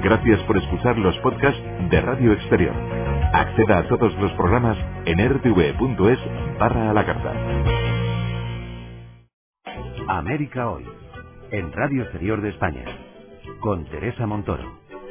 Gracias por escuchar los podcasts de Radio Exterior. Acceda a todos los programas en rtv.es/a la carta. América Hoy, en Radio Exterior de España, con Teresa Montoro.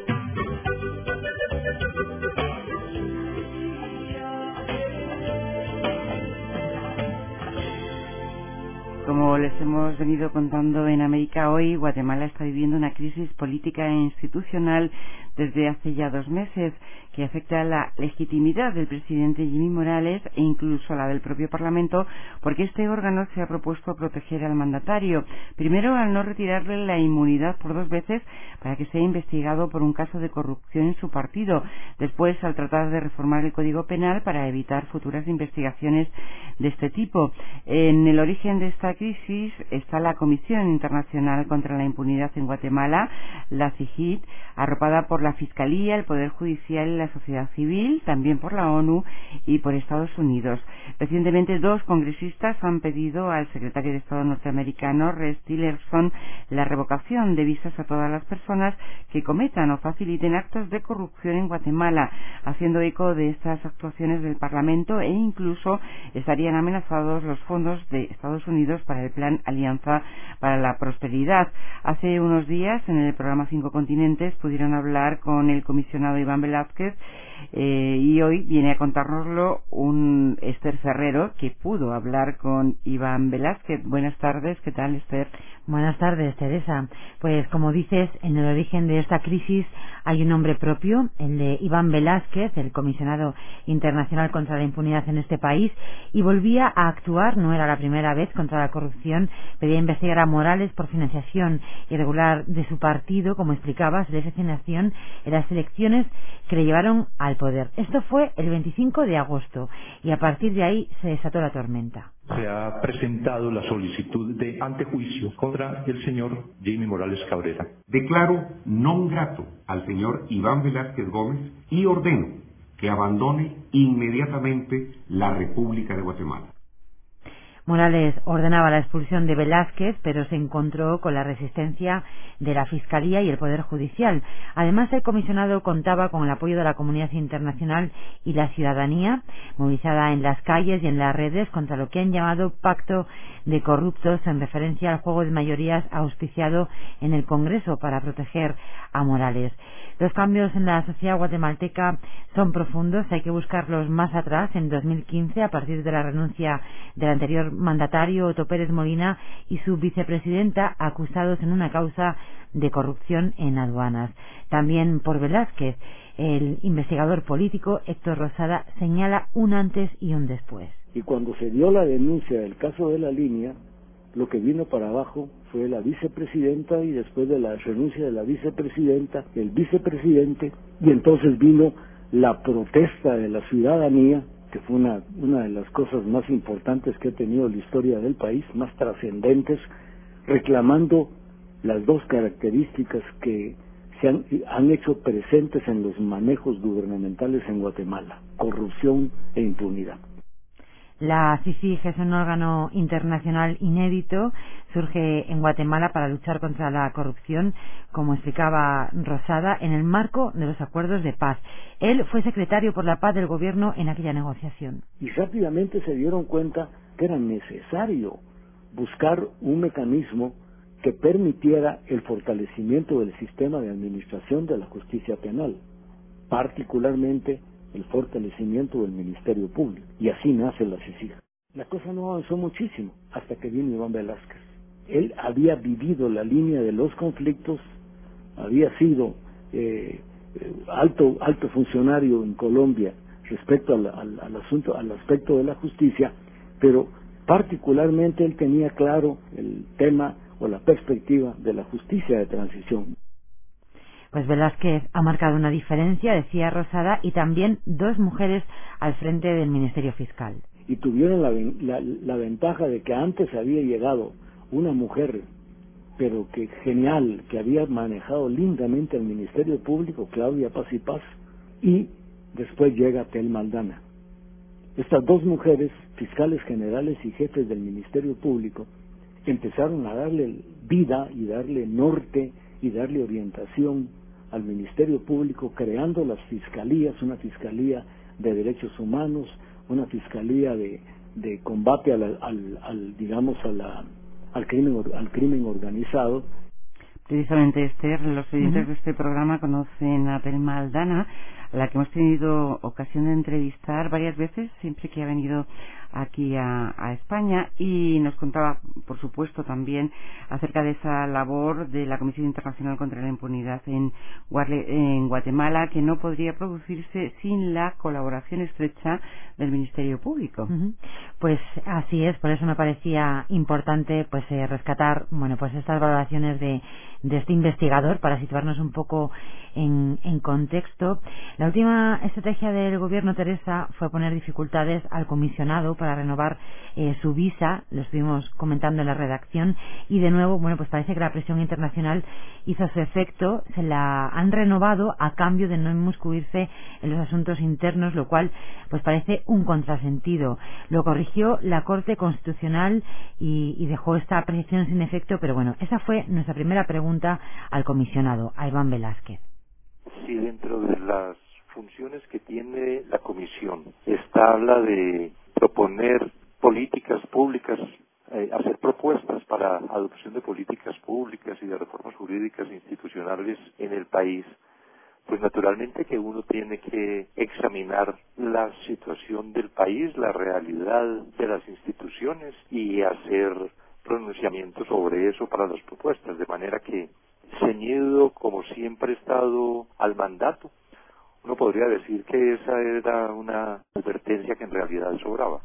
Como les hemos venido contando en América Hoy, Guatemala está viviendo una crisis política e institucional desde hace ya 2 meses que afecta a la legitimidad del presidente Jimmy Morales e incluso a la del propio Parlamento, porque este órgano se ha propuesto proteger al mandatario. Primero, al no retirarle la inmunidad por 2 veces para que sea investigado por un caso de corrupción en su partido. Después, al tratar de reformar el Código Penal para evitar futuras investigaciones de este tipo. En el origen de esta crisis está la Comisión Internacional contra la Impunidad en Guatemala, la CIGIT, arropada por la Fiscalía, el Poder Judicial y la sociedad civil, también por la ONU y por Estados Unidos. Recientemente 2 congresistas han pedido al secretario de Estado norteamericano, Rex Tillerson, la revocación de visas a todas las personas que cometan o faciliten actos de corrupción en Guatemala, haciendo eco de estas actuaciones del Parlamento, e incluso estarían amenazados los fondos de Estados Unidos para el Plan Alianza para la Prosperidad. Hace unos días, en el programa 5 Continentes, pudieron hablar con el comisionado Iván Velázquez, y hoy viene a contárnoslo un Esther Ferrero, que pudo hablar con Iván Velázquez. Buenas tardes, ¿qué tal, Esther? Buenas tardes, Teresa. Pues como dices, en el origen de esta crisis hay un nombre propio, el de Iván Velázquez, el comisionado internacional contra la impunidad en este país, y volvía a actuar, no era la primera vez, contra la corrupción. Pedía investigar a Morales por financiación irregular de su partido, como explicabas, de esa Nación, en las elecciones que le llevaron al poder. Esto fue el 25 de agosto y a partir de ahí se desató la tormenta. Se ha presentado la solicitud de antejuicio contra el señor Jimmy Morales Cabrera. Declaro non grato al señor Iván Velázquez Gómez y ordeno que abandone inmediatamente la República de Guatemala. Morales ordenaba la expulsión de Velázquez, pero se encontró con la resistencia de la Fiscalía y el Poder Judicial. Además, el comisionado contaba con el apoyo de la comunidad internacional y la ciudadanía, movilizada en las calles y en las redes contra lo que han llamado pacto de corruptos, en referencia al juego de mayorías auspiciado en el Congreso para proteger a Morales. Los cambios en la sociedad guatemalteca son profundos, hay que buscarlos más atrás, en 2015, a partir de la renuncia del anterior mandatario Otto Pérez Molina y su vicepresidenta, acusados en una causa de corrupción en aduanas. También por Velázquez, el investigador político Héctor Rosada señala un antes y un después. Y cuando se dio la denuncia del caso de la línea, lo que vino para abajo fue la vicepresidenta, y después de la renuncia de la vicepresidenta, el vicepresidente, y entonces vino la protesta de la ciudadanía, que fue una de las cosas más importantes que ha tenido la historia del país, más trascendentes, reclamando las 2 características que se han hecho presentes en los manejos gubernamentales en Guatemala: corrupción e impunidad. La CICIG es un órgano internacional inédito, surge en Guatemala para luchar contra la corrupción, como explicaba Rosada, en el marco de los acuerdos de paz. Él fue secretario por la paz del gobierno en aquella negociación. Y rápidamente se dieron cuenta que era necesario buscar un mecanismo que permitiera el fortalecimiento del sistema de administración de la justicia penal, particularmente el fortalecimiento del Ministerio Público, y así nace la CICIG. La cosa no avanzó muchísimo hasta que vino Iván Velázquez. Él había vivido la línea de los conflictos, había sido alto funcionario en Colombia respecto al aspecto de la justicia, pero particularmente él tenía claro el tema o la perspectiva de la justicia de transición. Pues Velázquez ha marcado una diferencia, decía Rosada, y también 2 mujeres al frente del Ministerio Fiscal. Y tuvieron la ventaja de que antes había llegado una mujer, pero que genial, que había manejado lindamente el Ministerio Público, Claudia Paz y Paz, y después llega Tel Maldana. Estas 2 mujeres, fiscales generales y jefes del Ministerio Público, empezaron a darle vida y darle norte y darle orientación al Ministerio Público, creando las fiscalías, una fiscalía de derechos humanos, una fiscalía de combate al crimen organizado. Precisamente, Esther, los oyentes de este programa conocen a Thelma Aldana, a la que hemos tenido ocasión de entrevistar varias veces, siempre que ha venido aquí a España, y nos contaba, por supuesto, también acerca de esa labor de la Comisión Internacional contra la Impunidad en Guatemala, que no podría producirse sin la colaboración estrecha del Ministerio Público. Pues así es, por eso me parecía importante rescatar estas valoraciones de este investigador para situarnos un poco en contexto. La última estrategia del gobierno, Teresa, fue poner dificultades al comisionado para renovar su visa, lo estuvimos comentando en la redacción, y de nuevo, parece que la presión internacional hizo su efecto, se la han renovado a cambio de no inmiscuirse en los asuntos internos, lo cual parece un contrasentido. Lo corrigió la Corte Constitucional y dejó esta apreciación sin efecto, pero esa fue nuestra primera pregunta al comisionado, a Iván Velázquez. Sí, dentro de las funciones que tiene la comisión habla de proponer políticas públicas, hacer propuestas para adopción de políticas públicas y de reformas jurídicas e institucionales en el país. Pues naturalmente que uno tiene que examinar la situación del país, la realidad de las instituciones y hacer pronunciamientos sobre eso para las propuestas, de manera que, ceñido como siempre he estado al mandato, uno podría decir que esa era una advertencia que en realidad sobraba.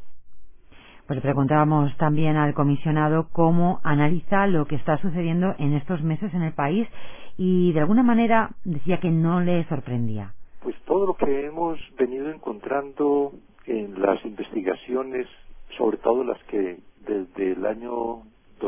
Pues preguntábamos también al comisionado cómo analiza lo que está sucediendo en estos meses en el país, y de alguna manera decía que no le sorprendía. Pues todo lo que hemos venido encontrando en las investigaciones, sobre todo las que desde el año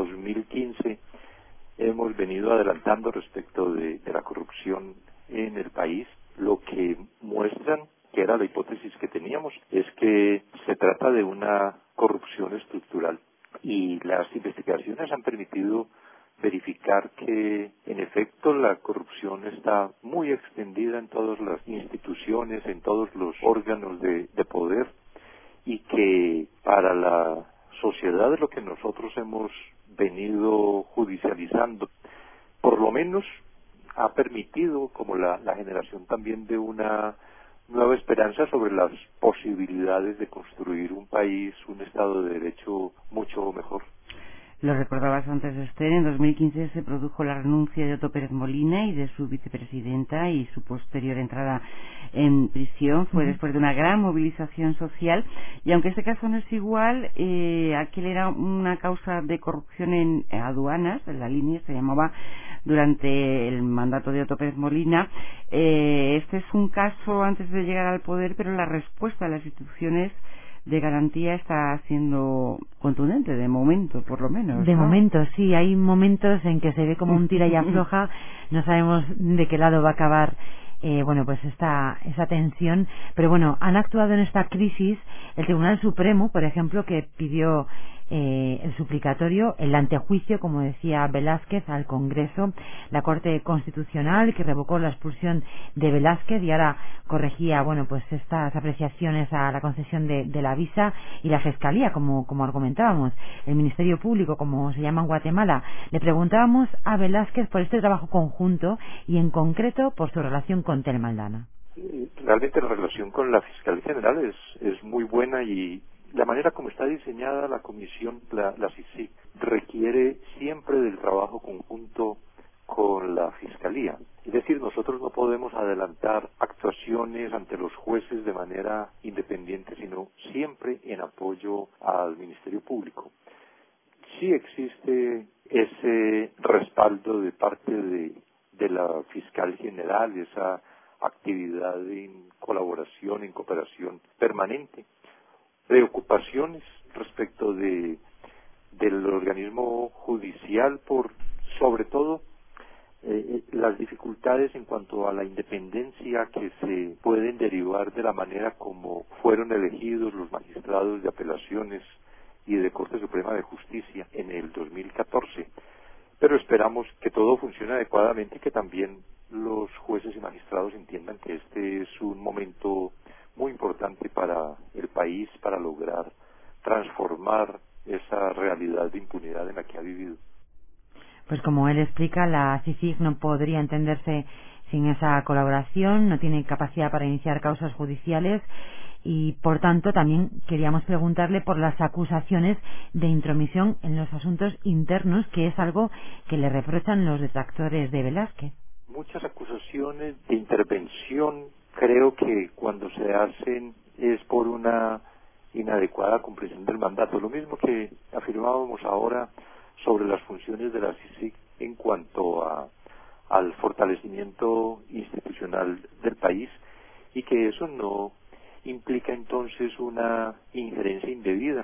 2015 hemos venido adelantando respecto de la corrupción en el país, lo que muestran, que era la hipótesis que teníamos, es que se trata de una corrupción estructural, y las investigaciones han permitido verificar que en efecto la corrupción está muy extendida en todas las instituciones, en todos los órganos de poder, y que para la sociedad de lo que nosotros hemos venido judicializando, por lo menos ha permitido como la generación también de una nueva esperanza sobre las posibilidades de construir un país, un Estado de Derecho mucho mejor. Lo recordabas antes, Esther, en 2015 se produjo la renuncia de Otto Pérez Molina y de su vicepresidenta, y su posterior entrada en prisión fue después de una gran movilización social, y aunque este caso no es igual, aquel era una causa de corrupción en aduanas, en la línea se llamaba, durante el mandato de Otto Pérez Molina. Este es un caso antes de llegar al poder, pero la respuesta de las instituciones de garantía está siendo contundente, de momento, por lo menos. De ¿no? momento, sí, hay momentos en que se ve como un tira y afloja, no sabemos de qué lado va a acabar esa tensión, pero han actuado en esta crisis el Tribunal Supremo, por ejemplo, que pidió el suplicatorio, el antejuicio, como decía Velázquez, al Congreso, la Corte Constitucional, que revocó la expulsión de Velázquez y ahora corregía estas apreciaciones a la concesión de la visa, y la Fiscalía, como argumentábamos, el Ministerio Público, como se llama en Guatemala. Le preguntábamos a Velázquez por este trabajo conjunto y en concreto por su relación con Thelma Aldana. Realmente la relación con la Fiscalía General es muy buena, y la manera como está diseñada la comisión, la CICIG, requiere siempre del trabajo conjunto con la Fiscalía. Es decir, nosotros no podemos adelantar actuaciones ante los jueces de manera independiente, sino siempre en apoyo al Ministerio Público. Sí existe ese respaldo de parte de la Fiscal General, esa actividad en colaboración, en cooperación permanente. Preocupaciones respecto del organismo judicial por, sobre todo, las dificultades en cuanto a la independencia que se pueden derivar de la manera como fueron elegidos los magistrados de apelaciones y de Corte Suprema de Justicia en el 2014. Pero esperamos que todo funcione adecuadamente y que también los jueces y magistrados entiendan que este es un momento muy importante para el país, para lograr transformar esa realidad de impunidad en la que ha vivido. Pues como él explica, la CICIG no podría entenderse sin esa colaboración, no tiene capacidad para iniciar causas judiciales y, por tanto, también queríamos preguntarle por las acusaciones de intromisión en los asuntos internos, que es algo que le reprochan los detractores de Velázquez. Muchas acusaciones de intervención creo que cuando se hacen es por una inadecuada comprensión del mandato. Lo mismo que afirmábamos ahora sobre las funciones de la CICIG en cuanto al fortalecimiento institucional del país, y que eso no implica entonces una injerencia indebida,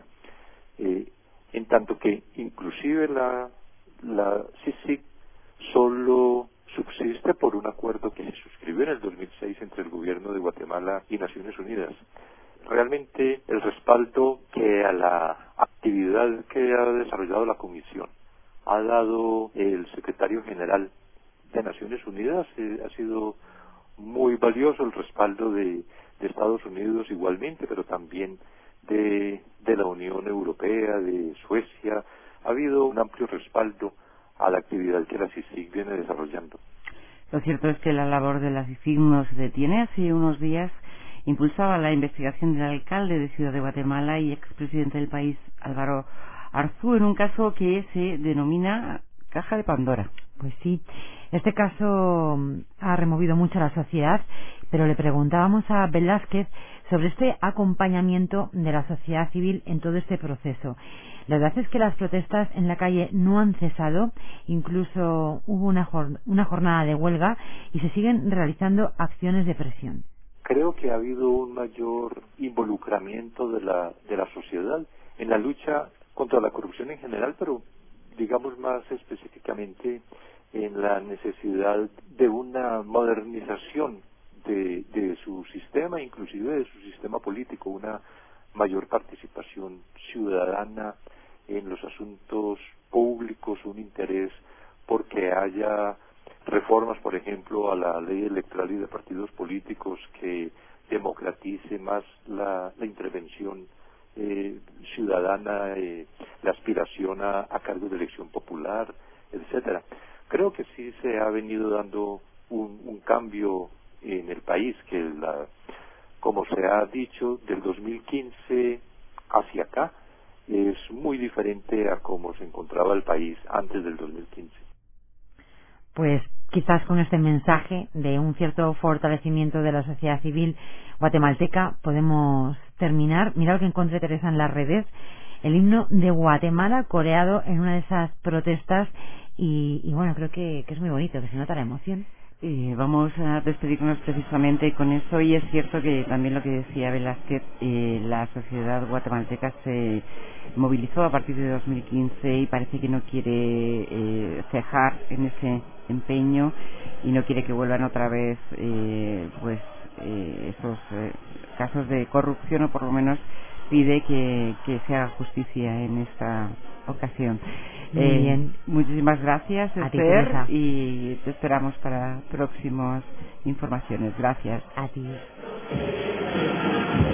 en tanto que inclusive la CICIG solo subsiste por un acuerdo que se suscribió en el 2006 entre el gobierno de Guatemala y Naciones Unidas. Realmente el respaldo que a la actividad que ha desarrollado la Comisión ha dado el secretario general de Naciones Unidas ha sido muy valioso, el respaldo de Estados Unidos igualmente, pero también de la Unión Europea, de Suecia. Ha habido un amplio respaldo a la actividad que la CICIG viene desarrollando. Lo cierto es que la labor de la CICIG no se detiene. Hace unos días impulsaba la investigación del alcalde de Ciudad de Guatemala y expresidente del país, Álvaro Arzú, en un caso que se denomina Caja de Pandora. Pues sí, este caso ha removido mucho a la sociedad, pero le preguntábamos a Velázquez sobre este acompañamiento de la sociedad civil en todo este proceso. La verdad es que las protestas en la calle no han cesado, incluso hubo una jornada de huelga y se siguen realizando acciones de presión. Creo que ha habido un mayor involucramiento de la sociedad en la lucha contra la corrupción en general, pero digamos más específicamente en la necesidad de una modernización de su sistema, inclusive de su sistema político, una mayor participación ciudadana en los asuntos públicos, un interés porque haya reformas, por ejemplo, a la ley electoral y de partidos políticos que democratice más la intervención ciudadana, la aspiración a cargos de elección popular, etcétera. Creo que sí se ha venido dando un cambio en el país, que como se ha dicho, del 2015 hacia acá es muy diferente a cómo se encontraba el país antes del 2015. Pues quizás con este mensaje de un cierto fortalecimiento de la sociedad civil guatemalteca podemos terminar. Mira lo que encontré, Teresa, en las redes: el himno de Guatemala coreado en una de esas protestas y bueno, creo que es muy bonito, que se nota la emoción. Vamos a despedirnos precisamente con eso, y es cierto que también lo que decía Velázquez, la sociedad guatemalteca se movilizó a partir de 2015 y parece que no quiere cejar en ese empeño y no quiere que vuelvan otra vez esos casos de corrupción, o por lo menos pide que se haga justicia en esta ocasión. Bien. Muchísimas gracias, Esther, y te esperamos para próximas informaciones. Gracias. A ti.